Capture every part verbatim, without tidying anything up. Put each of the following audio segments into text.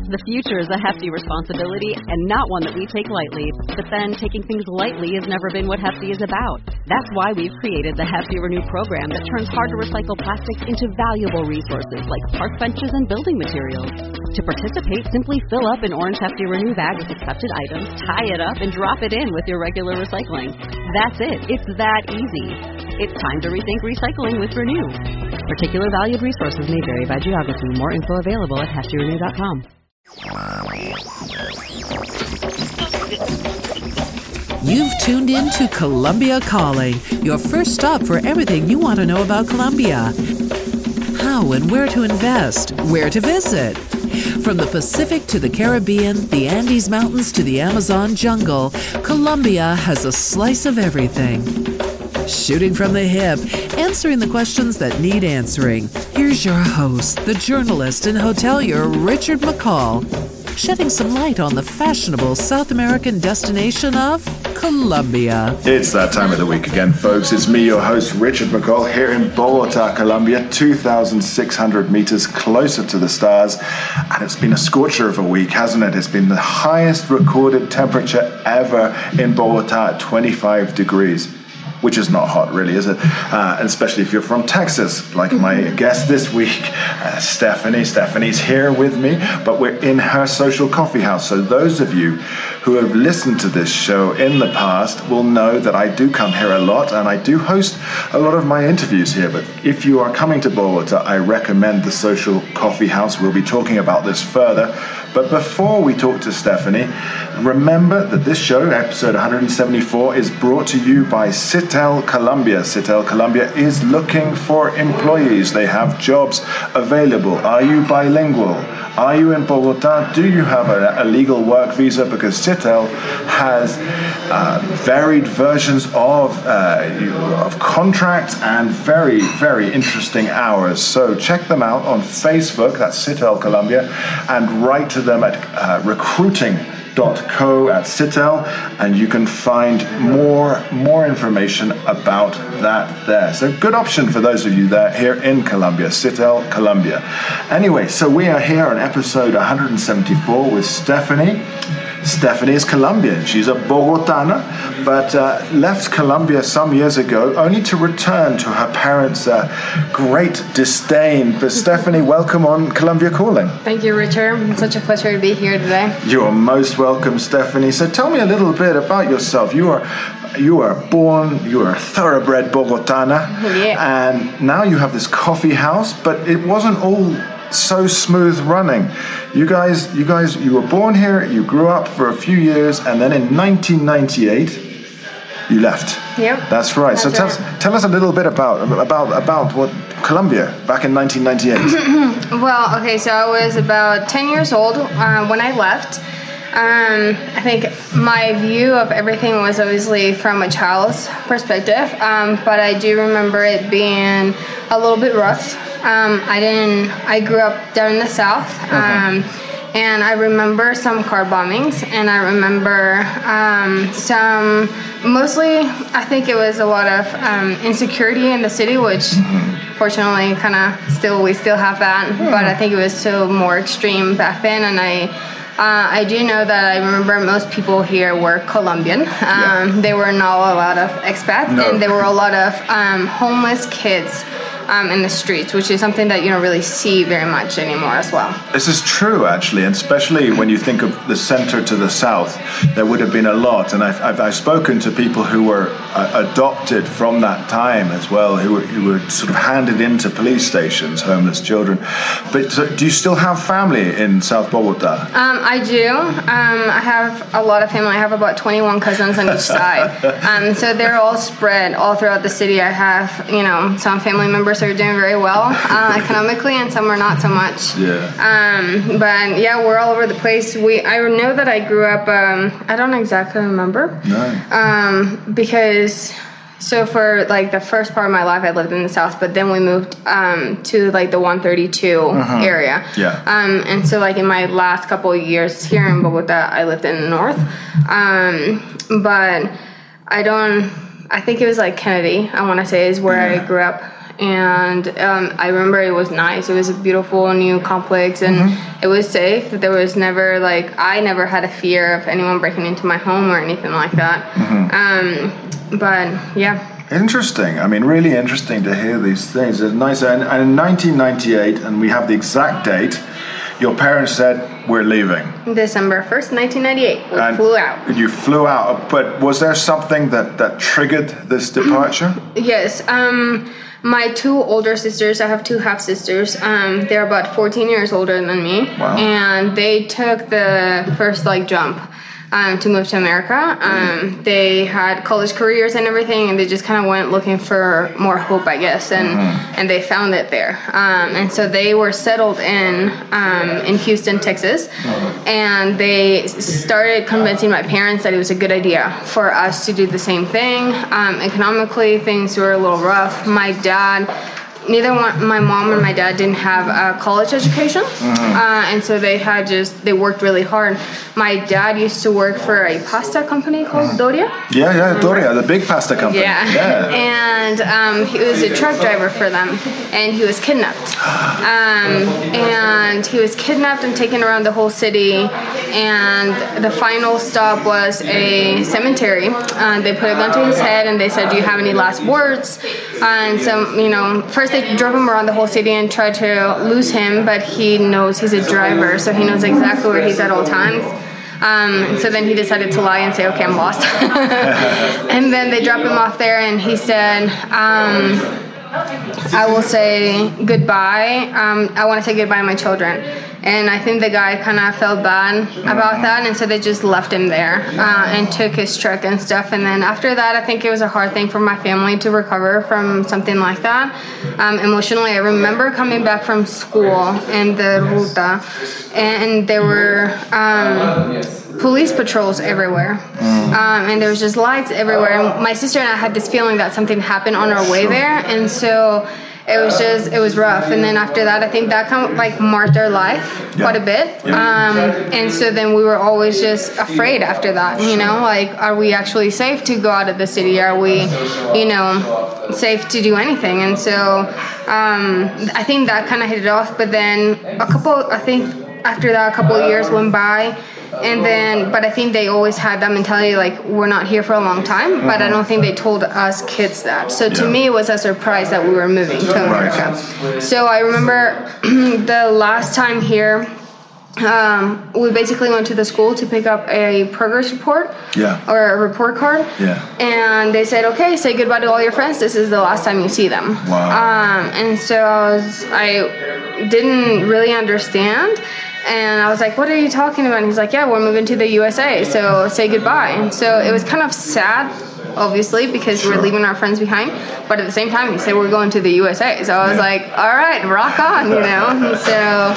The future is a hefty responsibility and not one that we take lightly. But then, taking things lightly has never been what Hefty is about. That's why we've created the Hefty Renew program that turns hard-to-recycle plastics into valuable resources like park benches and building materials. To participate, simply fill up an orange Hefty Renew bag with accepted items, tie it up, and drop it in with your regular recycling. That's it. It's that easy. It's time to rethink recycling with Renew. Particular valued resources may vary by geography. More info available at hefty renew dot com. You've tuned in to Columbia Calling, your first stop for everything you want to know about Colombia. How and where to invest, where to visit. From the Pacific to the Caribbean, the Andes Mountains to the Amazon jungle, Colombia has a slice of everything. Shooting from the hip, answering the questions that need answering. Here's your host, the journalist and hotelier Richard McCall, shedding some light on the fashionable South American destination of Colombia. It's that time of the week again, folks. It's me, your host, Richard McCall, here in Bogota, Colombia, two thousand six hundred meters closer to the stars. And it's been a scorcher of a week, hasn't it? It's been the highest recorded temperature ever in Bogota at twenty-five degrees. Which is not hot, really, is it? Uh, especially if you're from Texas, like my guest this week, uh, Stephanie. Stephanie's here with me, but we're in her social coffee house. So those of you who have listened to this show in the past will know that I do come here a lot, and I do host a lot of my interviews here. But if you are coming to Bogota, I recommend the social coffee house. We'll be talking about this further. But before we talk to Stephanie, remember that this show, episode one seventy-four, is brought to you by Citel Colombia. Citel Colombia is looking for employees. They have jobs available. Are you bilingual? Are you in Bogota? Do you have a, a legal work visa? Because Citel has uh, varied versions of, uh, of contracts and very, very interesting hours. So check them out on Facebook, that's Citel Colombia, and write to them at uh, recruiting dot co at Citel, and you can find more more information about that there. So good option for those of you there here in Colombia, Citel Colombia. Anyway, so we are here on episode one seventy-four with Stephanie. Stephanie is Colombian. She's a Bogotana, but uh, left Colombia some years ago only to return to her parents' uh, great disdain. But Stephanie, welcome on Colombia Calling. Thank you, Richard. It's such a pleasure to be here today. You are most welcome, Stephanie. So tell me a little bit about yourself. You are you are born, you are a thoroughbred Bogotana, yeah. And now you have this coffee house, but it wasn't all so smooth running. You guys, you guys, you were born here, you grew up for a few years, and then in nineteen ninety-eight, you left. Yep. That's right. That's so tell, right. tell us a little bit about about about what Colombia back in nineteen ninety-eight. Well, okay, so I was about ten years old uh, when I left. Um, I think my view of everything was obviously from a child's perspective, um, but I do remember it being a little bit rough. Um, I didn't. I grew up down in the south, um, okay. And I remember some car bombings, and I remember um, some. Mostly, I think it was a lot of um, insecurity in the city, which mm-hmm. fortunately, kind of still we still have that, yeah. But I think it was still more extreme back then, and I. Uh, I do know that I remember most people here were Colombian. Um, yeah. They were not a lot of expats, no. And there were a lot of um, homeless kids um, in the streets, which is something that you don't really see very much anymore as well. This is true, actually, and especially when you think of the center to the south, there would have been a lot. And I've, I've, I've spoken to people who were uh, adopted from that time as well, who were, who were sort of handed into police stations, homeless children. But so, do you still have family in South Bogota? Um, I do. Um, I have a lot of family. I have about twenty-one cousins on each side. Um, so they're all spread all throughout the city. I have, you know, some family members are doing very well uh, economically, and some are not so much. Yeah. Um, but yeah, we're all over the place. We I know that I grew up. Um, I don't exactly remember. No. Um, because. So for like the first part of my life, I lived in the south, but then we moved um, to like the one thirty-two uh-huh. area. Yeah. Um, and so like in my last couple of years here in Bogota, I lived in the north. Um, but I don't. I think it was like Kennedy. I want to say is where yeah. I grew up. and um, I remember it was nice. It was a beautiful new complex, and mm-hmm. it was safe. There was never like I never had a fear of anyone breaking into my home or anything like that. Mm-hmm. Um, but yeah. Interesting. I mean, really interesting to hear these things. It's nice. And, and in nineteen ninety-eight, and we have the exact date, your parents said, we're leaving. December first, nineteen ninety-eight. We and flew out. You flew out. But was there something that, that triggered this departure? Yes. Um, my two older sisters, I have two half-sisters, um, they're about fourteen years older than me. Wow. And they took the first, like, jump. Um, to move to America. Um, they had college careers and everything, and they just kind of went looking for more hope, I guess, and mm-hmm. and they found it there. Um, and so they were settled in um, in Houston, Texas, mm-hmm. and they started convincing my parents that it was a good idea for us to do the same thing. Um, economically, things were a little rough. My dad Neither one, my mom and my dad didn't have a college education, mm-hmm. uh, and so they had just they worked really hard. My dad used to work for a pasta company called Doria. Yeah, yeah, Doria, the big pasta company. Yeah, yeah. and um, he was a truck driver for them, and he was kidnapped. Um, and he was kidnapped and taken around the whole city, and the final stop was a cemetery. Uh, they put a gun to his head, and they said, "Do you have any last words?" Uh, and so, you know, first they drove him around the whole city and tried to lose him, but he knows he's a driver, so he knows exactly where he's at all times. Um, so then he decided to lie and say, okay, I'm lost. And then they dropped him off there, and he said, um, I will say goodbye. Um, I want to say goodbye to my children. And I think the guy kind of felt bad about that, and so they just left him there uh, and took his truck and stuff. And then after that, I think it was a hard thing for my family to recover from something like that. Um, emotionally, I remember coming back from school in the Ruta, and there were um, police patrols everywhere. Um, and there was just lights everywhere. And my sister and I had this feeling that something happened on our way there, and so it was just, it was rough. And then after that, I think that kind of like marked our life yeah. quite a bit. Yeah. Um, and so then we were always just afraid after that, you know, like, are we actually safe to go out of the city? Are we, you know, safe to do anything? And so um, I think that kind of hit it off. But then a couple, I think after that, a couple of years went by. And then, but I think they always had that mentality, like, we're not here for a long time, mm-hmm. but I don't think they told us kids that. So to yeah. me, it was a surprise that we were moving to America. Right. So I remember the last time here, um, we basically went to the school to pick up a progress report yeah. or a report card. Yeah. And they said, okay, say goodbye to all your friends. This is the last time you see them. Wow. Um, and so I, was, I didn't really understand. And I was like, what are you talking about? And he's like, yeah, we're moving to the U S A, so say goodbye. And so it was kind of sad, obviously, because sure. we're leaving our friends behind. But at the same time, he said we're going to the U S A. So I was yeah. like, all right, rock on, you know? And so...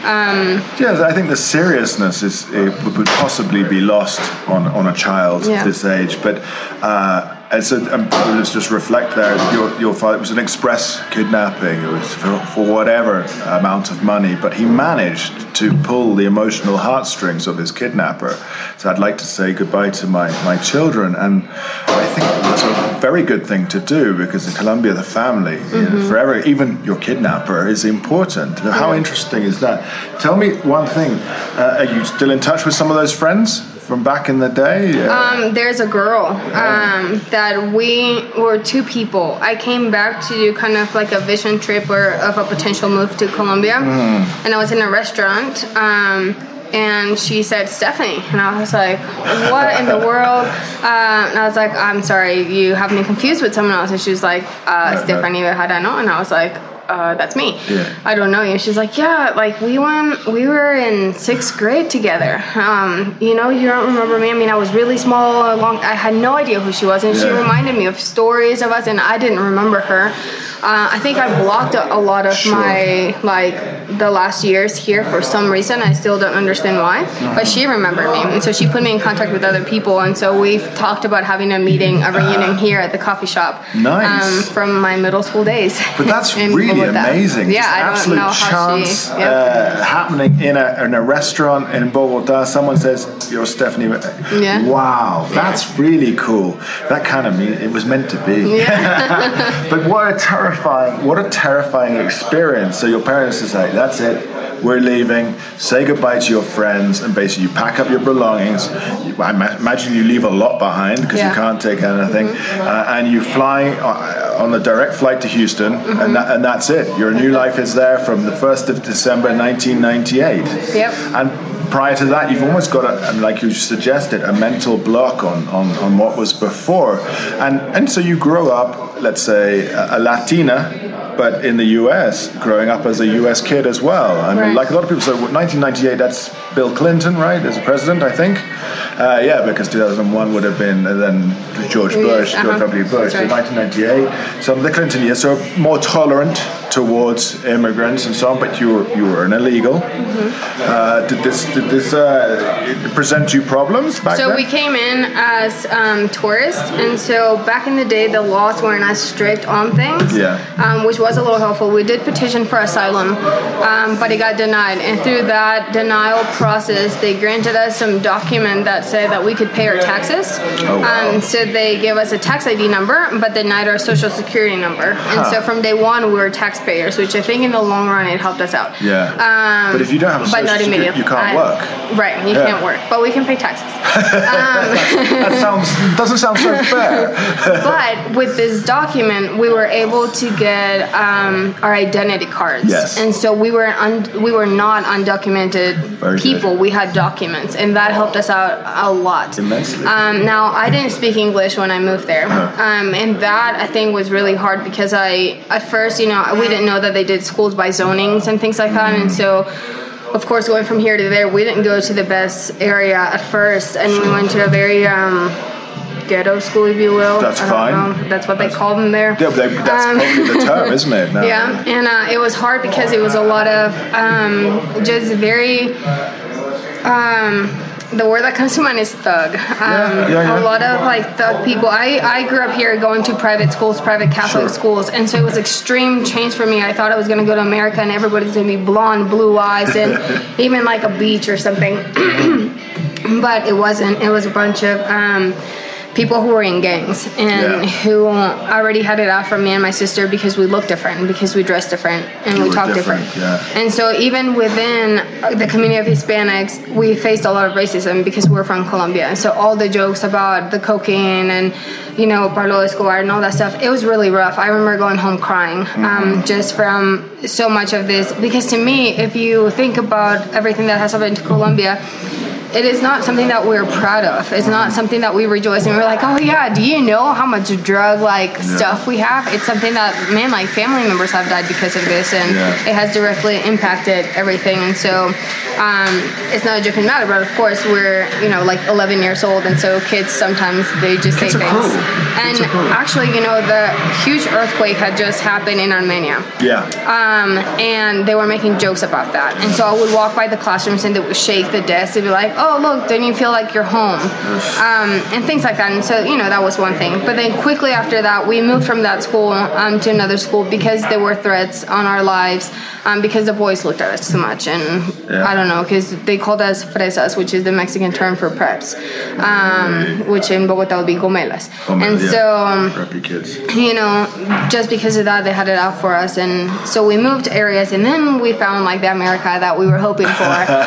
Um, yes, I think the seriousness is it would possibly be lost on, on a child yeah. this age. But uh, it's a, um, let's just reflect there. Your, your father, it was an express kidnapping. It was for, for whatever amount of money, but he managed to pull the emotional heartstrings of his kidnapper. So I'd like to say goodbye to my, my children, and I think it's a very good thing to do, because in Colombia, the family, mm-hmm. you know, forever, even your kidnapper, is important. How interesting is that? Tell me one thing. Uh, are you still in touch with some of those friends from back in the day? Yeah. Um, there's a girl um, that we were two people. I came back to do kind of like a vision trip or of a potential move to Colombia, mm. and I was in a restaurant. Um, And she said, Stephanie. And I was like, what in the world? Uh, and I was like, I'm sorry, you have me confused with someone else. And she was like, uh, Stephanie Bejarano. And I was like, uh, that's me. Yeah. I don't know you. She's like, yeah, like we went, we were in sixth grade together. Um, you know, you don't remember me. I mean, I was really small. Long, I had no idea who she was. And yeah. she reminded me of stories of us, and I didn't remember her. Uh, I think I blocked a, a lot of sure. my, like, the last years here for some reason. I still don't understand why. Mm-hmm. But she remembered me. And so she put me in contact with other people. And so we've talked about having a meeting, a reunion here at the coffee shop. Nice. Um, from my middle school days. But that's really Bogota. Amazing. Yeah, Just I absolute don't know how chance she... Yep. uh, happening in a, in a restaurant in Bogota. Someone says, you're Stephanie. Yeah. Wow. That's yeah. really cool. That kind of mean it was meant to be. Yeah. But what a terrifying terrifying, what a terrifying experience. So your parents decide, that's it, we're leaving, say goodbye to your friends, and basically you pack up your belongings. You, I ma- imagine you leave a lot behind because yeah. you can't take anything, mm-hmm. uh, and you fly on the direct flight to Houston, mm-hmm. and, that, and that's it. Your new life is there from the first of December nineteen ninety-eight. Yep. And prior to that, you've almost got, a, like you suggested, a mental block on, on, on what was before. And, and so you grow up, let's say, a, a Latina, but in the U S, growing up as a U S kid as well. I mean, right. like a lot of people say, well, nineteen ninety-eight, that's Bill Clinton, right, as a president, I think? Uh, yeah, because two thousand one would have been, and then George Bush, uh-huh. George W. Bush, right. so nineteen ninety-eight. So the Clinton years, so more tolerant towards immigrants and so on, but you were, you were an illegal. Mm-hmm. Uh, did this, did this uh, present you problems back so then? So we came in as um, tourists, and so back in the day, the laws weren't as strict on things, yeah. um, which was a little helpful. We did petition for asylum, um, but it got denied, and through that denial process, they granted us some document that said that we could pay our taxes. Oh, wow. Um, so they gave us a tax I D number, but denied our social security number. Huh. And so from day one, we were taxpayers, which I think in the long run, it helped us out. Yeah. Um, but if you don't have a social security, you can't I, work. Right, you yeah. can't work, but we can pay taxes. um, that sounds doesn't sound so fair. But with this document, we were able to get um, our identity cards. Yes. And so we were un- we were not undocumented Very people. good. We had documents, and that helped us out a lot. Immensely. Um, now, I didn't speak English when I moved there, Uh-huh. um, and that I think was really hard because I at first, you know, we didn't know that they did schools by zonings and things like that, and so. Of course, going from here to there, we didn't go to the best area at first, and we went to a very um, ghetto school, if you will. That's I don't fine. know. That's what they call them there. Yeah, they, that's Um, probably the term, isn't it? No. Yeah, and uh, it was hard because it was a lot of um, just very. Um, the word that comes to mind is thug. Um, yeah, yeah, yeah. A lot of like thug people. I, I grew up here going to private schools, private Catholic Sure. schools, and so it was extreme change for me. I thought I was going to go to America and everybody's going to be blonde, blue eyes, and even like a beach or something. But it wasn't. It was a bunch of um, people who were in gangs and Yeah. who already had it out for me and my sister because we looked different, because we dressed different, and You we were talked different, different. yeah. And so even within the community of Hispanics, we faced a lot of racism because we're from Colombia. And so all the jokes about the cocaine and, you know, Pablo Escobar and all that stuff, it was really rough. I remember going home crying Mm-hmm. um, just from so much of this. Because to me, if you think about everything that has happened to Colombia, it is not something that we're proud of. It's not something that we rejoice in. We're like, oh yeah, do you know how much drug like Yeah. stuff we have? It's something that, man, like family members have died because of this, and Yeah. it has directly impacted everything. And so um, it's not a joking matter, but of course we're, you know, like eleven years old, and so kids sometimes they just say Kids are things. cruel. And Kids are cruel. actually, you know, the huge earthquake had just happened in Armenia. Yeah. Um, and they were making jokes about that. And so I would walk by the classrooms and they would shake the desk. They'd be like, oh, look, don't you feel like you're home? Um, and things like that. And so, you know, that was one thing. But then quickly after that, we moved from that school um, to another school because there were threats on our lives, um, because the boys looked at us too much. And Yeah. I don't know, because they called us fresas, which is the Mexican term for preps, um, which in Bogota would be gomelas. Gomelas, and yeah. so... Um, Preppy kids. you know, just because of that, they had it out for us. And so we moved areas, and then we found like the America that we were hoping for.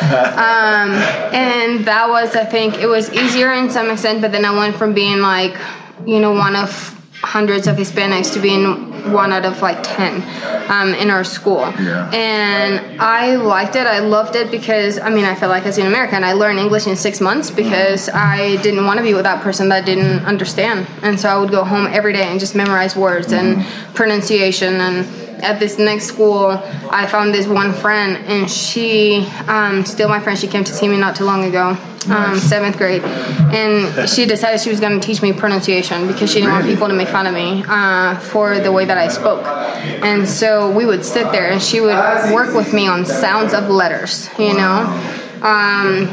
um, and that was, I think, it was easier in some extent, but then I went from being like, you know, one of hundreds of Hispanics to being one out of like ten um, in our school. Yeah. And I liked it. I loved it because, I mean, I felt like as an American, I learned English in six months because I didn't want to be with that person that didn't understand. And so I would go home every day and just memorize words and pronunciation. And at this next school, I found this one friend, and she, um, still my friend, she came to see me not too long ago. Um, seventh grade, and she decided she was going to teach me pronunciation because she didn't want Really? people to make fun of me uh, for the way that I spoke. And so we would sit there, and she would work with me on sounds of letters, you know. Um,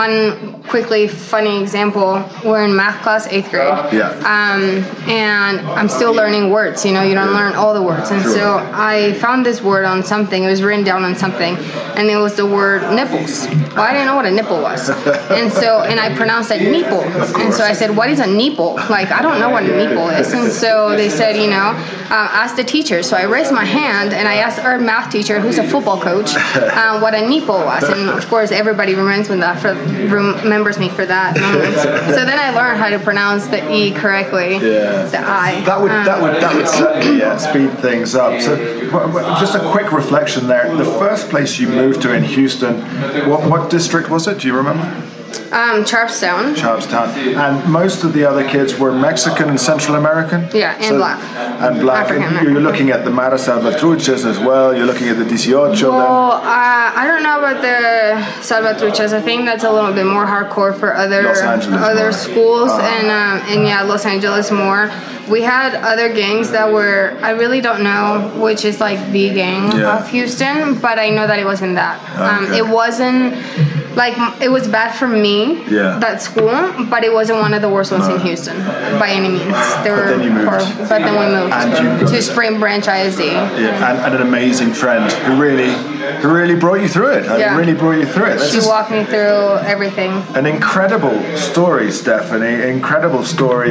one quickly funny example, we're in math class, eighth grade. Yeah. Um, and I'm still learning words, you know, you don't learn all the words. And Sure. so I found this word on something, it was written down on something, and it was the word nipples. Well, I didn't know what a nipple was. And so, and I pronounced it neeple. And so I said, what is a neeple? Like, I don't know what a neeple is. And so they said, you know, uh, ask the teacher. So I raised my hand and I asked our math teacher, who's a football coach, uh, what a neeple was. And of course, everybody remembers me that for, remembers me for that moment. So then I learned how to pronounce the E correctly, Yeah. the I. That would Um, that would that would certainly yeah, speed things up. So, w- w- just a quick reflection there. The first place you moved to in Houston, what what district was it? Do you remember? Um, Sharpstown. Sharpstown. And most of the other kids were Mexican and Central American. Yeah, and black. And black. African And American. you're looking at the Mara Salvatruchas as well. You're looking at the dieciocho. Well, uh, I don't know about the Salvatruchas. I think that's a little bit more hardcore for other Los Angeles other more. schools, Uh-huh. and um, and yeah, Los Angeles more. We had other gangs that were, I really don't know which is like the gang Yeah. of Houston, but I know that it wasn't that. Um, Okay. it wasn't like it was bad for me Yeah. that school, but it wasn't one of the worst ones in Houston by any means. They were then you moved. horrible. But then we moved And you got- to Spring Branch I S D. Yeah, and, and an amazing friend who really, who really brought you through it. I mean, Yeah. really brought you through it. This She is walked me through everything. an incredible story, Stephanie. Incredible story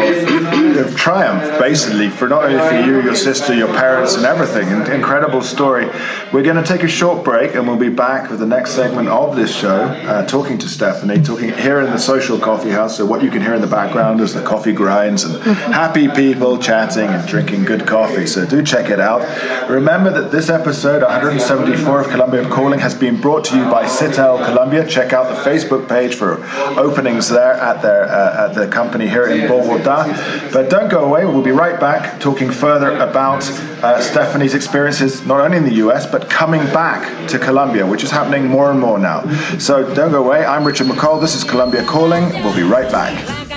of, of triumph, basically, for not only for you, your sister, your parents, and everything. An incredible story. We're going to take a short break, and we'll be back with the next segment of this show, uh, talking to Stephanie, talking here in the Social Coffee House. So what you can hear in the background is the coffee grinds and happy people chatting and drinking good coffee. So do check it out. Remember that this episode, one seventy-four of Columbia Calling, has been brought to you by Citel Columbia. Check out the Facebook page for openings there at their uh, at the company here in Bogota. But don't go away. We'll be right back talking further about uh, Stephanie's experiences, not only in the U S, but coming back to Columbia, which is happening more and more now. So don't go away. I'm Richard McCall. This is Columbia Calling. We'll be right back.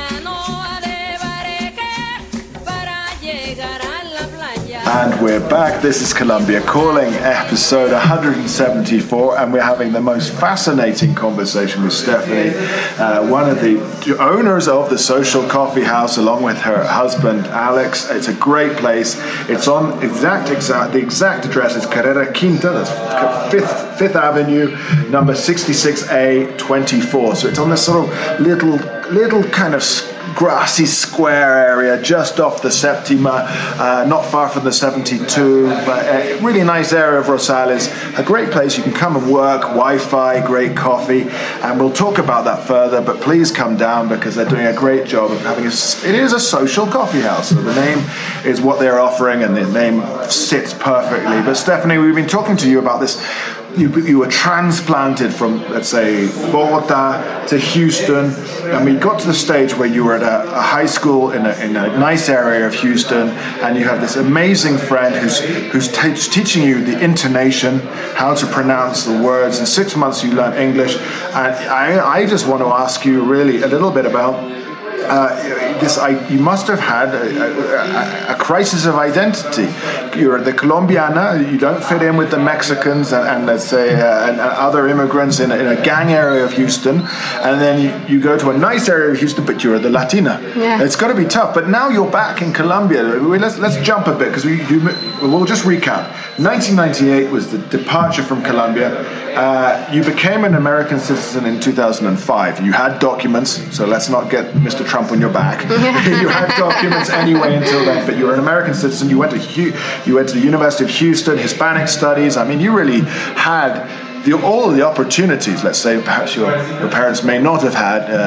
And we're back. This is Columbia Calling, episode one seventy-four, and we're having the most fascinating conversation with Stephanie, uh, one of the owners of the Social Coffee House, along with her husband Alex. It's a great place. It's on exact exact the exact address is Carrera Quinta, that's Fifth Fifth Avenue, number sixty-six A twenty-four. So it's on this sort of little little kind of grassy square area just off the Septima, uh, not far from the seventy-two, but a really nice area of Rosales. A great place. You can come and work, Wi-Fi, great coffee, and we'll talk about that further, but please come down because they're doing a great job of having a, it is a social coffee house. So the name is what they're offering and the name sits perfectly. But Stephanie, we've been talking to you about this. You, you were transplanted from, let's say, Bogota to Houston, and we got to the stage where you were at a, a high school in a, in a nice area of Houston, and you have this amazing friend who's who's t- teaching you the intonation, how to pronounce the words. In six months, you learn English, and I, I just want to ask you really a little bit about. Uh, this, I, you must have had a, a, a crisis of identity. You're the Colombiana, you don't fit in with the Mexicans and, and let's say, uh, and, and other immigrants in a, in a gang area of Houston, and then you, you go to a nice area of Houston, but you're the Latina. Yeah. It's got to be tough, but now you're back in Colombia. Let's, let's jump a bit, because we, you, we'll just recap. nineteen ninety-eight was the departure from Colombia. Uh, you became an American citizen in two thousand five. You had documents, so let's not get Mister Trump on your back. You had documents anyway until then, but you were an American citizen. You went to Hu- you went to the University of Houston, Hispanic Studies. I mean, you really had the, all the opportunities. Let's say perhaps your, your parents may not have had. Uh,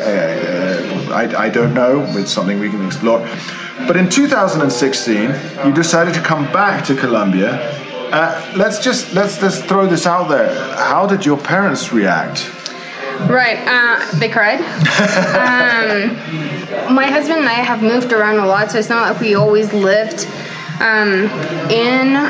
uh, uh, I, I don't know. It's something we can explore. But in two thousand sixteen, you decided to come back to Colombia. Uh, let's just let's just throw this out there. How did your parents react? Right, uh, they cried. um, my husband and I have moved around a lot, so it's not like we always lived um, in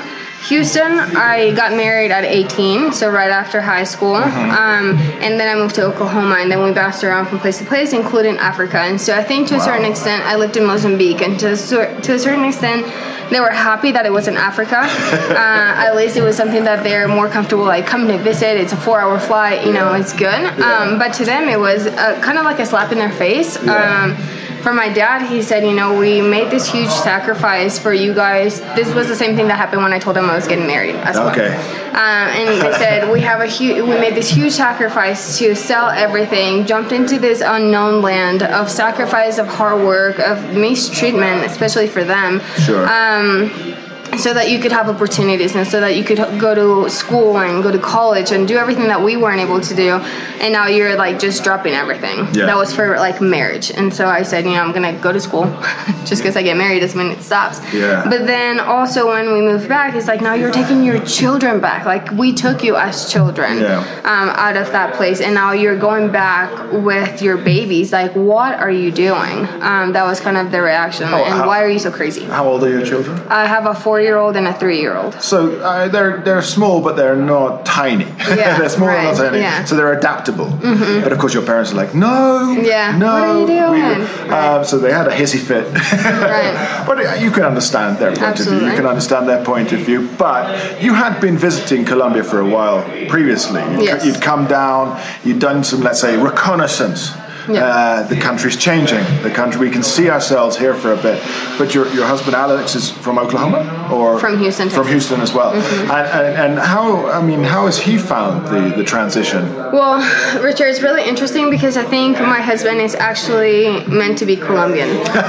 Houston, I got married at eighteen, so right after high school. Mm-hmm. Um, and then I moved to Oklahoma, and then we bounced around from place to place, including Africa. And so I think to a wow. certain extent, I lived in Mozambique, and to, to a certain extent, they were happy that it was in Africa. uh, at least it was something that they're more comfortable, like, come to visit. It's a four-hour flight, you know, it's good. Yeah. Um, but to them, it was uh, kind of like a slap in their face. Yeah. Um, For my dad, he said, you know, we made this huge sacrifice for you guys. This was the same thing that happened when I told him I was getting married as well. Okay. Um, and they said, we have a huge, we made this huge sacrifice to sell everything, jumped into this unknown land of sacrifice, of hard work, of mistreatment, especially for them. Sure. Um, so that you could have opportunities and so that you could go to school and go to college and do everything that we weren't able to do. And now you're like just dropping everything. Yeah. That was for like marriage. And so I said, you know, I'm going to go to school. Just because I get married doesn't mean it stops. Yeah. But then also when we moved back, it's like, now you're taking your children back. Like we took you as children yeah. um, out of that place. And now you're going back with your babies. Like, what are you doing? Um, that was kind of the reaction. Oh, and how, why are you so crazy? How old are your children? I have a four year-old and a three-year-old. So uh, they're they're small, but they're not tiny. Yeah, they're small, right, but not tiny. Yeah. So they're adaptable. Mm-hmm. But of course, your parents are like, no, yeah. no. What are you doing? We, right. um, so they had a hissy fit. Right. But you can understand their point Absolutely. of view. You can understand their point of view. But you had been visiting Colombia for a while previously. Yes. You'd come down. You'd done some, let's say, reconnaissance. Yeah. Uh, the country's changing. The country, we can see ourselves here for a bit. But your your husband Alex is from Oklahoma, or from Houston, from Texas. Houston as well. Mm-hmm. And, and and how I mean, how has he found the, the transition? Well, Richard, it's really interesting because I think my husband is actually meant to be Colombian.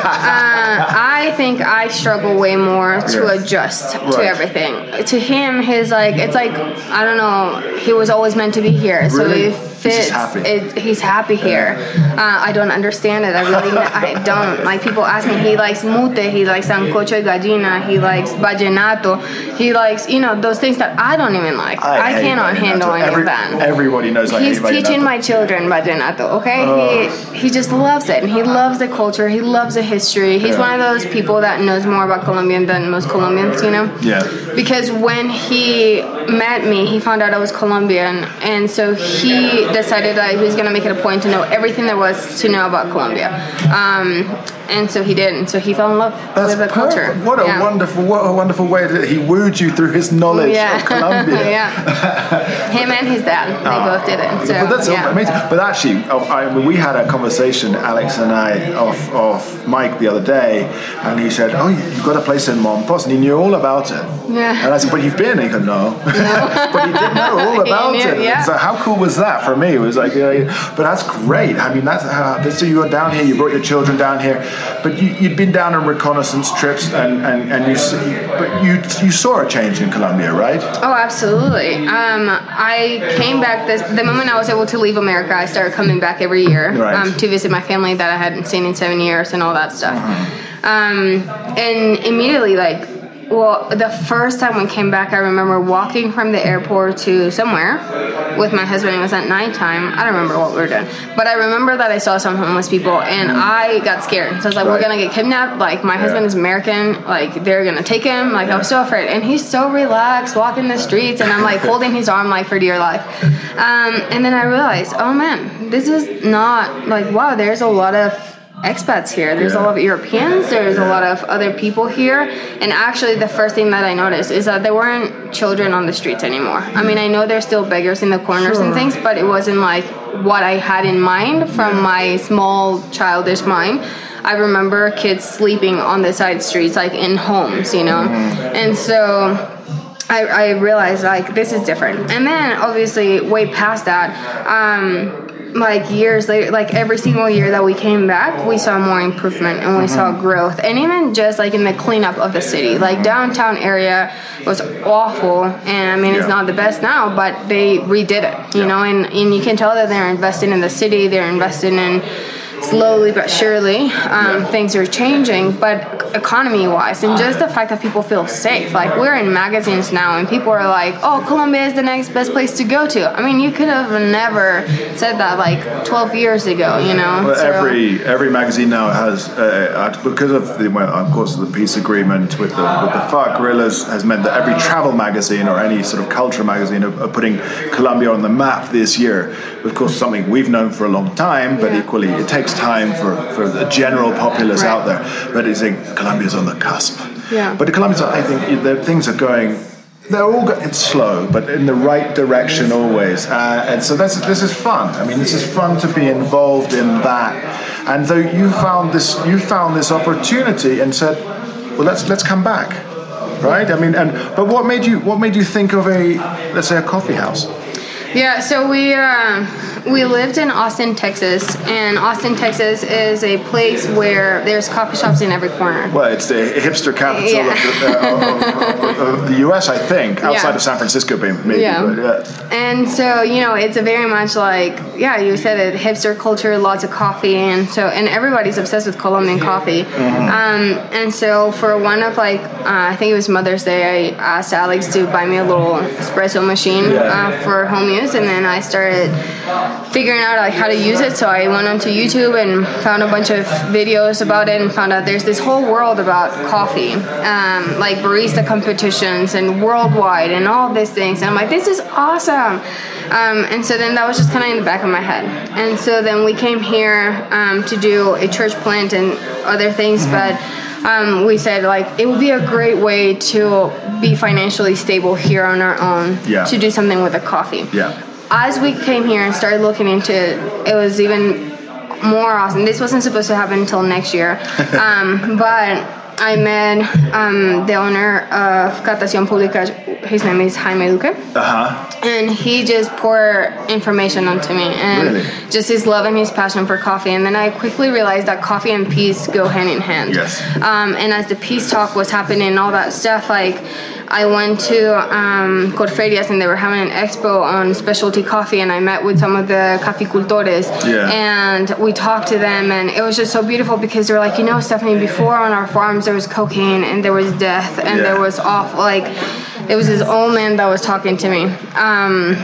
uh, I think I struggle way more to yeah. adjust right. to everything. To him, his like it's like I don't know. He was always meant to be here, so really? he fits. He's happy. It, he's happy here. Uh, I don't understand it. I really I don't. Like people ask me, he likes mute, he likes sancocho de gallina, he likes vallenato, he likes you know those things that I don't even like. I, I cannot handle any Every, of that. Everybody knows I He's hate teaching vallenato. my children vallenato. Okay, Oh. he he just loves it, and he loves the culture. He loves the history. He's Yeah. one of those people that knows more about Colombian than most Colombians. You know. Yeah. Because when he met me, he found out I was Colombian, and so he decided that he was going to make it a point to know everything there was to know about Colombia. Um, and so he did, and so he fell in love That's with the perfect. culture. What a yeah. wonderful, what a wonderful way that he wooed you through his knowledge yeah. of Colombia. yeah. Him and his dad, they Oh. both did it. So, but that's yeah. amazing. But actually, oh, I, we had a conversation, Alex and I, off, off Mike the other day, and he said, "Oh, you've got a place in Monpos," and he knew all about it. Yeah. And I said, "But you've been?" And he goes, "No." No. But he did know all about He knew, it. yeah. So how cool was that for me? It was like, you know, but that's great. I mean, that's how. So you were down here. You brought your children down here, but you, you'd been down on reconnaissance trips, and and and you, but you you saw a change in Colombia, right? Oh, absolutely. Um, I came back this the moment I was able to leave America. I started coming back every year Right. um, to visit my family that I hadn't seen in seven years and all that stuff. Uh-huh. Um, and immediately, like, well, the first time we came back, I remember walking from the airport to somewhere with my husband. It was at nighttime. I don't remember what we were doing, but I remember that I saw some homeless people, and I got scared. So I was like, Right. "We're gonna get kidnapped." Like, my husband Yeah. is American. Like, they're gonna take him. Like, I was so afraid, and he's so relaxed walking the streets, and I'm like holding his arm like for dear life. Um, and then I realized, oh man, this is not like wow. There's a lot of expats here. There's Yeah. a lot of Europeans. There's a lot of other people here. And actually, the first thing that I noticed is that there weren't children on the streets anymore. I mean, I know there's still beggars in the corners Sure. and things, but it wasn't like what I had in mind from my small childish mind. I remember kids sleeping on the side streets, like in homes, you know? And so I, I realized, like, this is different. And then, obviously, way past that, um, like years later, like every single year that we came back, we saw more improvement and we saw growth. And even just like in the cleanup of the city, like downtown area was awful. And I mean, it's Yeah. not the best now, but they redid it, you Yeah. know, and, and you can tell that they're investing in the city, they're investing in slowly but surely um, things are changing. But economy-wise, and just the fact that people feel safe. Like, we're in magazines now, and people are like, "Oh, Colombia is the next best place to go to." I mean, you could have never said that like twelve years ago, you know. Well, so, every every magazine now has, uh, because of the well, of course, the peace agreement with the with the FARC guerrillas has meant that every travel magazine or any sort of culture magazine are, are putting Colombia on the map this year. Of course, something we've known for a long time, but yeah. equally it takes time for, for the general populace right. out there. But it's like Colombia's on the cusp. Yeah. But Colombia's, I think, the things are going. They're all. Go, it's slow, but in the right direction always. Uh, and so that's this is fun. I mean, this is fun to be involved in that. And so you found this. You found this opportunity and said, "Well, let's let's come back." Right? I mean, and but what made you what made you think of a let's say a coffee house? Yeah, so we uh, we lived in Austin, Texas, and Austin, Texas is a place where there's coffee shops in every corner. Well, it's the hipster capital yeah. of, the, uh, of, of, of the U S, I think, outside yeah. of San Francisco, maybe. Yeah. But, yeah. And so, you know, it's a very much like, yeah, you said it, hipster culture, lots of coffee, and so, and everybody's obsessed with Colombian coffee. Mm-hmm. Um, and so for one of like, uh, I think it was Mother's Day, I asked Alex to buy me a little espresso machine yeah. uh, for home use. And then I started figuring out like how to use it. So I went onto YouTube and found a bunch of videos about it and found out there's this whole world about coffee, um, like barista competitions and worldwide and all these things. And I'm like, this is awesome. Um, and so then that was just kind of in the back of my head. And so then we came here um, to do a church plant and other things, mm-hmm. but Um, we said like it would be a great way to be financially stable here on our own yeah. to do something with the coffee. Yeah. As we came here and started looking into it, it was even more awesome. This wasn't supposed to happen until next year, um, but I met um, the owner of Catación Pública. His name is Jaime Duque. Uh-huh. And he just poured information onto me and really? just his love and his passion for coffee. And then I quickly realized that coffee and peace go hand in hand. Yes. Um, and as the peace talk was happening and all that stuff, like I went to um, Corferias and they were having an expo on specialty coffee, and I met with some of the caficultores yeah. and we talked to them, and it was just so beautiful because they were like, you know, Stephanie, before on our farms there was cocaine and there was death and yeah. there was awful, like it was this old man that was talking to me. Um,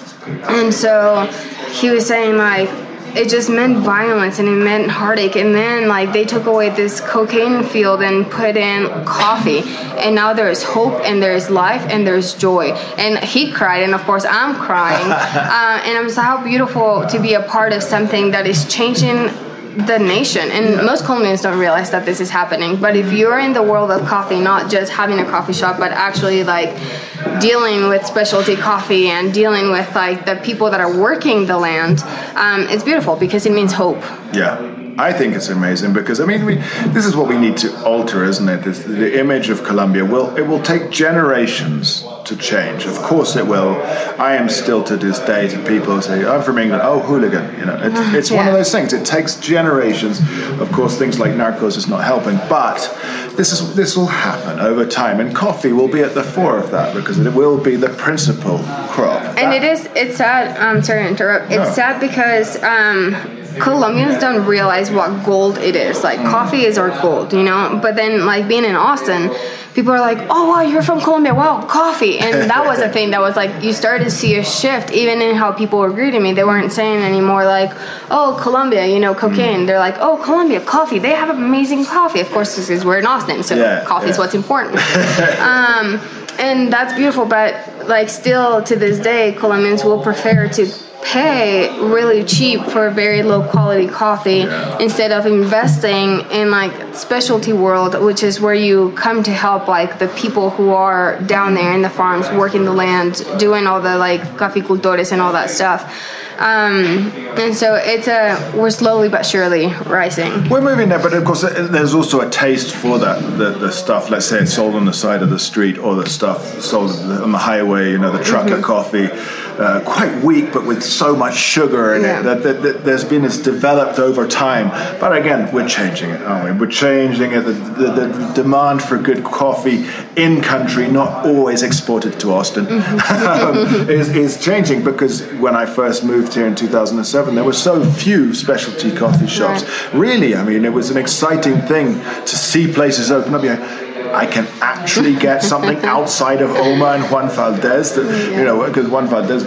and so he was saying like, it just meant violence and it meant heartache, and then like they took away this cocaine field and put in coffee, and now there's hope and there's life and there's joy. And he cried, and of course I'm crying. uh, and I'm just how beautiful to be a part of something that is changing the nation. And yeah. most Colombians don't realize that this is happening, but if you're in the world of coffee, not just having a coffee shop, but actually like dealing with specialty coffee and dealing with like the people that are working the land, um, it's beautiful because it means hope. Yeah, I think it's amazing because I mean, we, this is what we need to alter, isn't it? It's the image of Colombia will it will take generations to change. Of course, it will. I am still to this day to people who say, "I'm from England." Oh, hooligan! You know, it's, it's yeah. one of those things. It takes generations. Of course, things like narcos is not helping, but this is this will happen over time, and coffee will be at the fore of that because it will be the principal crop. And that, it is. It's sad. I'm sorry to interrupt. It's no. sad because. Um, Colombians don't realize what gold it is. Like, mm. coffee is our gold, you know? But then, like, being in Austin, people are like, oh, wow, you're from Colombia. Wow, coffee. And that was a thing that was, like, you started to see a shift even in how people were greeting me. They weren't saying anymore, like, oh, Colombia, you know, cocaine. Mm. They're like, oh, Colombia, coffee. They have amazing coffee. Of course, this is we're in Austin, so yeah, coffee yeah. is what's important. um, and that's beautiful. But, like, still to this day, Colombians will prefer to pay really cheap for very low quality coffee yeah. instead of investing in like specialty world, which is where you come to help like the people who are down there in the farms working the land, doing all the like caficultores and all that stuff. Um, and so it's a we're slowly but surely rising. We're moving there, but of course there's also a taste for that the, the stuff. Let's say it's sold on the side of the street, or the stuff sold on the highway. You know, the trucker mm-hmm. coffee. uh, quite weak, but with so much sugar in Yeah. it that, that, that there's been, it's developed over time. But again, we're changing it, aren't we? We're changing it. The, the, the demand for good coffee in country, not always exported to Austin, um, is, is changing, because when I first moved here in two thousand seven, there were so few specialty coffee shops. Right. Really, I mean, it was an exciting thing to see places open up. You know, I can actually get something outside of Oma and Juan Valdez, that, Yeah. you know, because Juan Valdez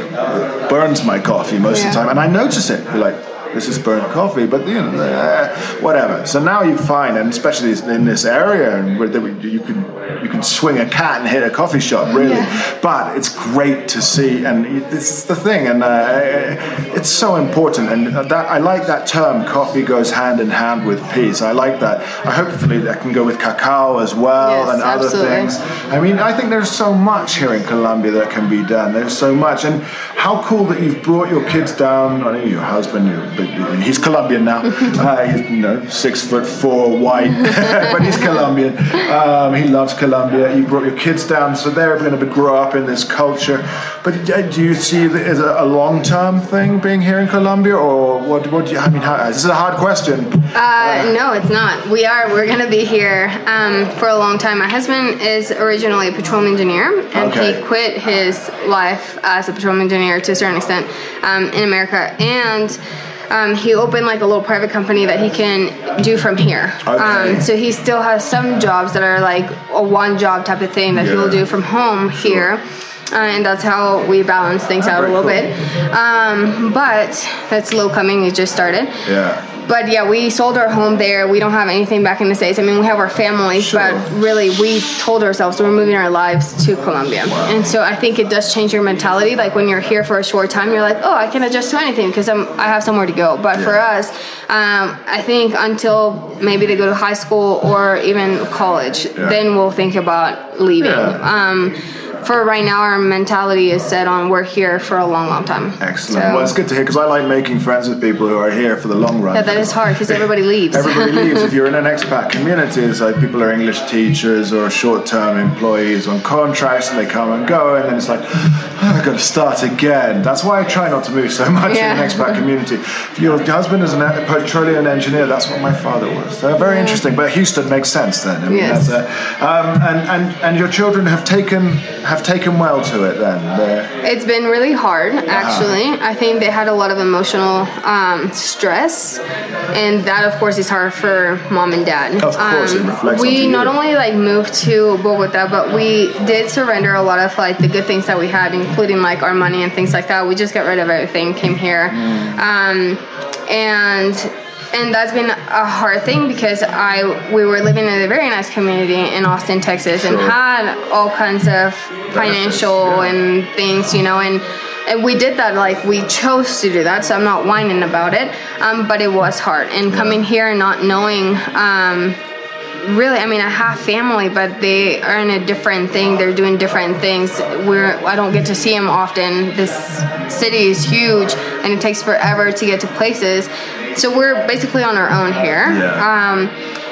burns my coffee most Yeah. of the time, and I notice it. You're like, this is burnt coffee, but you know, uh, whatever. So now you find, and especially in this area, and where you can you can swing a cat and hit a coffee shop, really. Yeah. But it's great to see, and this is the thing, and uh, it's so important. And that I like that term. Coffee goes hand in hand with peace. I like that. I hopefully that can go with cacao as well, Yes, and other absolutely. things. I mean, I think there's so much here in Colombia that can be done. There's so much, and how cool that you've brought your kids down. I know your husband, you, he's Colombian now. uh, he's you know six foot four, white, but he's Colombian. Um, he loves Colombia. You brought your kids down, so they're going to grow up in this culture. But uh, do you see it as a, a long-term thing being here in Colombia, or what? What do you? I mean, how, this is a hard question. Uh, no, it's not. We are. We're going to be here um, for a long time. My husband is originally a petroleum engineer, and Okay. he quit his life as a petroleum engineer to a certain extent um, in America, and um, he opened like a little private company that he can do from here. Okay. Um, so he still has some jobs that are like a one job type of thing that he will Yeah. do from home here. Uh, and that's how we balance things out a Very little cool. bit. Um, but that's low coming. It just started. Yeah. But yeah, we sold our home there. We don't have anything back in the States. I mean, we have our families, Sure. but really we told ourselves we're moving our lives to Colombia. And so I think it does change your mentality. Like when you're here for a short time, you're like, oh, I can adjust to anything because I'm, I have somewhere to go. But for Yeah. us, um, I think until maybe they go to high school or even college, Yeah. then we'll think about leaving. Yeah. Um, for right now, our mentality is set on we're here for a long, long time. Excellent. So- Well, it's good to hear, because I like making friends with people who are here for the long run. Yeah, that is hard because everybody leaves. Everybody leaves. If you're in an expat community, it's like people are English teachers or short-term employees on contracts, and they come and go, and then it's like, oh, I've got to start again. That's why I try not to move so much Yeah. in an expat community. If your husband is a petroleum engineer, that's what my father was. So very interesting. But Houston makes sense then. I mean, Yes. that's a, um, and, and, and your children have taken have taken well to it then. They're, It's been really hard, actually. I think they had a lot of emotional um, stress, and that, of course, is hard for mom and dad. Of course, it Um, reflects We onto not you. only like moved to Bogota, but we did surrender a lot of like the good things that we had, including like our money and things like that. We just got rid of everything, came here, Mm. um, and. And that's been a hard thing because I we were living in a very nice community in Austin, Texas, and Sure. had all kinds of financial yeah. and things, you know, and and we did that, like we chose to do that, so I'm not whining about it, um, but it was hard. And coming here and not knowing, um, really, I mean, I have family, but they are in a different thing. They're doing different things. We're I don't get to see them often. This city is huge, and it takes forever to get to places. So we're basically on our own here. Yeah. Um,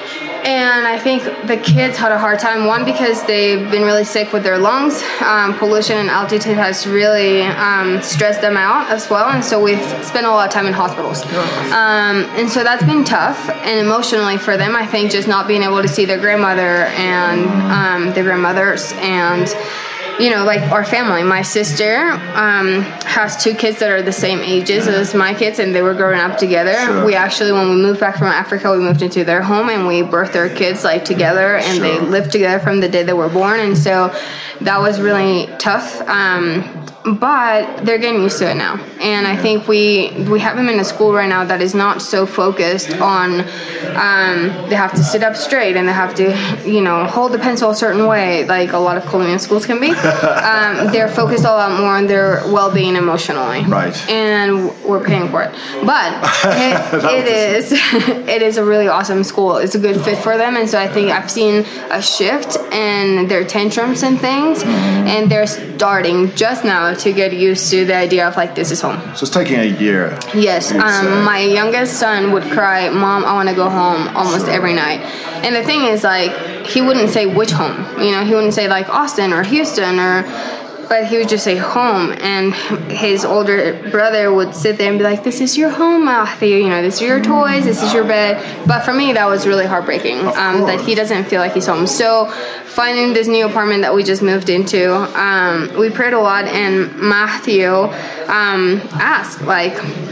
and I think the kids had a hard time, one, because they've been really sick with their lungs. Um, pollution and altitude has really um, stressed them out as well. And so we've spent a lot of time in hospitals. Um, and so that's been tough. And emotionally for them, I think just not being able to see their grandmother and um, their grandmothers and you know, like our family. My sister um, has two kids that are the same ages as my kids, and they were growing up together. Sure. We actually, when we moved back from Africa, we moved into their home and we birthed their kids like together, and Sure. they lived together from the day they were born. And so that was really tough. Um, but they're getting used to it now, and I think we we have them in a school right now that is not so focused on um, they have to sit up straight and they have to, you know, hold the pencil a certain way, like a lot of Colombian schools can be. Um, they're focused a lot more on their well-being emotionally, Right. and we're paying for it. But it, it is it is a really awesome school. It's a good fit for them, and so I think I've seen a shift in their tantrums and things, and they're starting just now to get used to the idea of like, this is home. so it's taking a year. Yes, It's, uh, um, my youngest son would cry, "Mom, I want to go home," almost every night. And the thing is, like, he wouldn't say which home. You know, he wouldn't say like Austin or Houston or but he would just say home, and his older brother would sit there and be like, this is your home, Matthew, you know, this is your toys, this is your bed. But for me, that was really heartbreaking, um, that he doesn't feel like he's home. So finding this new apartment that we just moved into, um, we prayed a lot, and Matthew um, asked, like,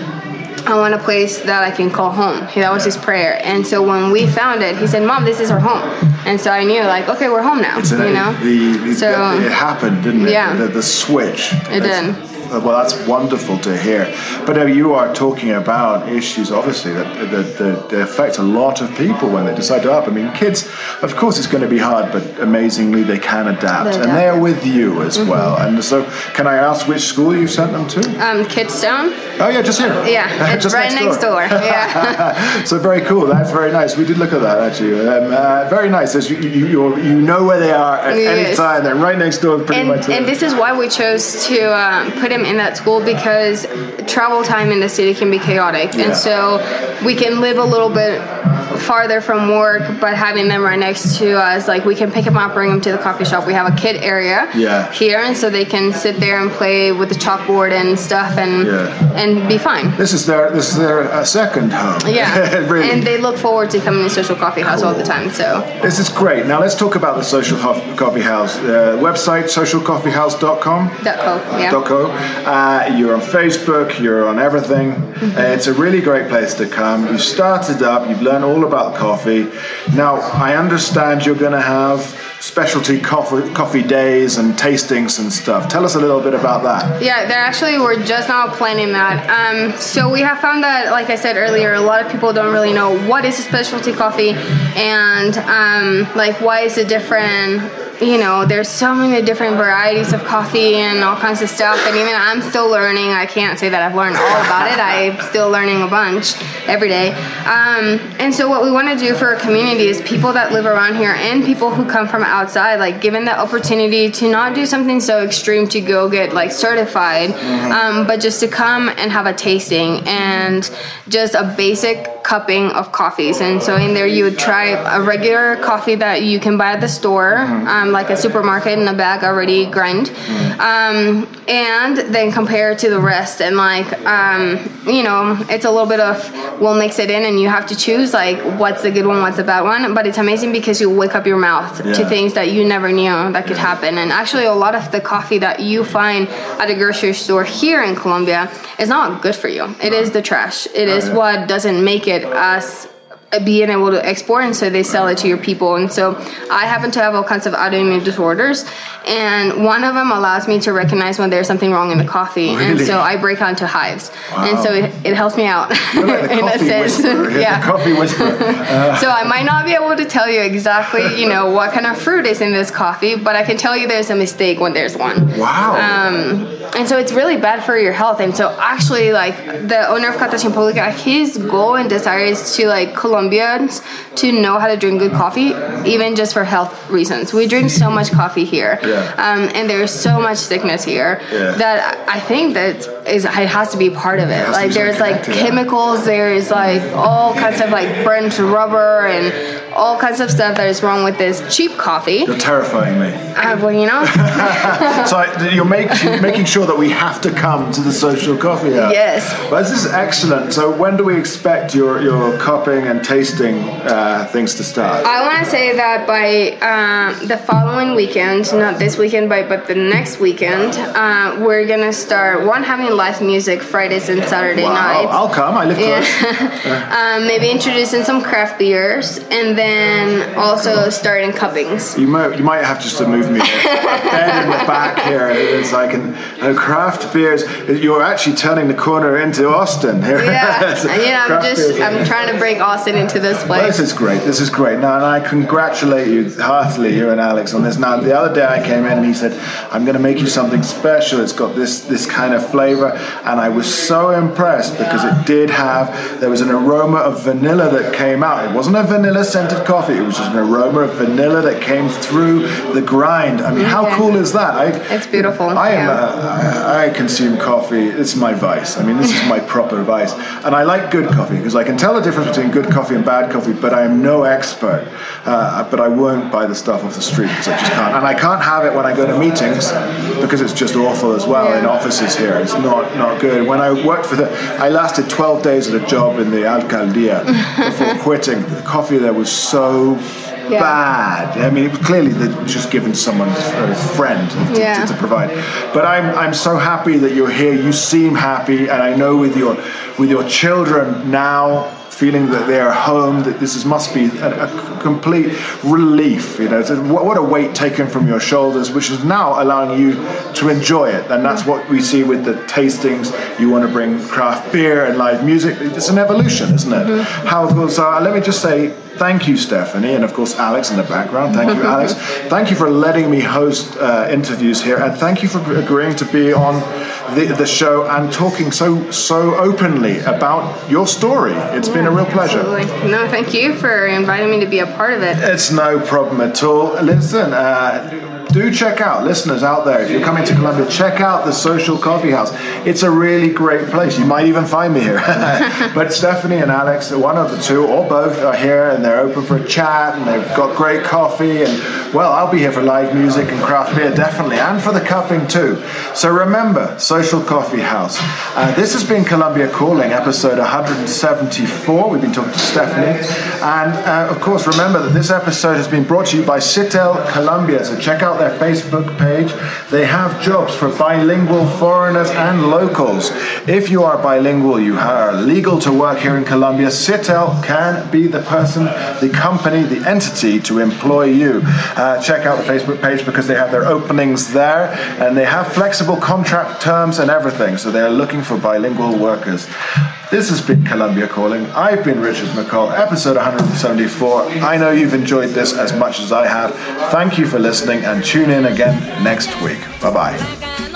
I want a place that I can call home. That was his prayer. And so when we found it, he said, Mom, this is our home. And so I knew, like, okay, we're home now, It's an, you know? The, the, so, it happened, didn't it? Yeah. The, the switch. It It's, did. Well, that's wonderful to hear. But uh, you are talking about issues, obviously, that, that, that, that affect a lot of people when they decide to up. I mean, kids, of course, it's going to be hard, but amazingly, they can adapt. They and adapt. they're with you as Mm-hmm. well. And so, can I ask which school you sent them to? Um, Kidstone. Oh, yeah, just here. Yeah, it's Just right next door. Yeah. So very cool. That's very nice. We did look at that actually. Um, uh, very nice. As you, you, you you know where they are at Yes. any time. They're right next door, pretty And, much. and this is why we chose to um, put him in that school, because travel time in the city can be chaotic. Yeah. And so we can live a little bit farther from work, but having them right next to us, like we can pick them up, bring them to the coffee shop. We have a kid area Yeah. here, and so they can sit there and play with the chalkboard and stuff, and Yeah. and be fine. This is their this is their uh, second home. Yeah, really. and they look forward to coming to Social Coffee House all the time. So This is great. Now let's talk about the Social Ho- Coffee House uh, website, social coffee house dot com. dot co, yeah. Dot co. Uh, you're on Facebook. You're on everything. Mm-hmm. Uh, it's a really great place to come. You started up. You've learned all about coffee. Now I understand you're going to have specialty coffee coffee days and tastings and stuff. Tell us a little bit about that. Yeah, they're actually, we're just now planning that. Um, so we have found that, like I said earlier, a lot of people don't really know what is a specialty coffee, and um, like why is it different. You know, there's so many different varieties of coffee and all kinds of stuff, and even I'm still learning. I can't say that I've learned all about it. I'm still learning a bunch every day. Um, and so what we want to do for our community is people that live around here and people who come from outside, like given the opportunity to not do something so extreme to go get like certified, mm-hmm. um, but just to come and have a tasting and just a basic cupping of coffees. And so in there you would try a regular coffee that you can buy at the store, mm-hmm. um, like a supermarket in a bag already grind, mm-hmm. um, and then compare to the rest. And like, um, you know, it's a little bit of, we'll mix it in and you have to choose like what's the good one, what's the bad one. But it's amazing because you wake up your mouth yeah. to things that you never knew that could happen. And actually a lot of the coffee that you find at a grocery store here in Colombia is not good for you. It is the trash. It is what doesn't make it us being able to export, and so they sell it to your people. And so I happen to have all kinds of autoimmune disorders, and one of them allows me to recognize when there's something wrong in the coffee. Really? And so I break out into hives. Wow. And so it, it helps me out. You're like the in coffee a sense. whisperer. Yeah. The coffee whisperer. Uh. So I might not be able to tell you exactly, you know, what kind of fruit is in this coffee, but I can tell you there's a mistake when there's one. Wow. Um, and so it's really bad for your health. And so actually, like, the owner of Catación Pública, his goal and desire is to, like, Colombians to know how to drink good coffee, even just for health reasons. We drink so much coffee here, yeah. um, and there's so much sickness here yeah. that I think that is, it has to be part of it. it like, there's, like, chemicals, yeah. there's, like, all kinds of, like, burnt rubber and all kinds of stuff that is wrong with this cheap coffee. You're terrifying me. Uh, well, you know. So you're making making sure that we have to come to the Social Coffee House. Yes. Well, this is excellent. So when do we expect your, your cupping and tasting uh, things to start? I want to say that by um, the following weekend, not this weekend, but, but the next weekend, uh, we're going to start, one, having live music Fridays and Saturday wow. nights. I'll come. I live close. Yeah. um, maybe introducing some craft beers, and then also starting cuppings. You might you might have just to move me a bed in the back here, so I can uh, craft beers. You're actually turning the corner into Austin here. Yeah, so you know, I'm just beers. I'm trying to bring Austin into this place. Well, this is great. This is great. Now, and I congratulate you heartily, you and Alex, on this. Now, the other day I came in and he said, "I'm going to make you something special. It's got this this kind of flavor," and I was so impressed because it did have. There was an aroma of vanilla that came out. It wasn't a vanilla scented fermented coffee. It was just an aroma of vanilla that came through the grind. I mean, how yeah. cool is that? I, it's beautiful. I am. Yeah. Uh, I, I consume coffee. It's my vice. I mean, this is my proper vice, and I like good coffee because I can tell the difference between good coffee and bad coffee. But I am no expert. Uh, but I won't buy the stuff off the street because I just can't, and I can't have it when I go to meetings because it's just awful as well. Yeah. In offices here, it's not not good. When I worked for the, I lasted twelve days at a job in the Alcaldía before quitting. The coffee there was so yeah. bad. I mean, it was clearly that it was just given to someone's uh, friend to, yeah. to, to provide. But I'm I'm so happy that you're here. You seem happy, and I know with your with your children now feeling that they are home, that this is, must be a, a complete relief. You know, it's a, what a weight taken from your shoulders, which is now allowing you to enjoy it. And that's what we see with the tastings. You want to bring craft beer and live music. It's an evolution, isn't it? Mm-hmm. How cool. So uh, let me just say thank you, Stephanie, and of course Alex in the background. Thank you, Alex. Thank you for letting me host uh, interviews here, and thank you for agreeing to be on the, the show and talking so so openly about your story. It's yeah, been a real pleasure. Absolutely. No, thank you for inviting me to be a part of it. It's no problem at all. Listen, uh, do check out, listeners out there, if you're coming to Colombia, check out the Social Coffee House. It's a really great place. You might even find me here. But Stephanie and Alex, one of the two, or both, are here, and they're open for a chat, and they've got great coffee, and, well, I'll be here for live music and craft beer, definitely, and for the cupping, too. So remember, Social Coffee House. Uh, this has been Colombia Calling, episode one seventy-four. We've been talking to Stephanie. And, uh, of course, remember that this episode has been brought to you by Citel Colombia. So check out their Facebook page. They have jobs for bilingual foreigners and locals. If you are bilingual, you are legal to work here in Colombia, Citel can be the person, the company, the entity to employ you. Uh, check out the Facebook page because they have their openings there, and they have flexible contract terms and everything. So they're looking for bilingual workers. This has been Colombia Calling. I've been Richard McCall, episode one seventy-four. I know you've enjoyed this as much as I have. Thank you for listening, and tune in again next week. Bye-bye.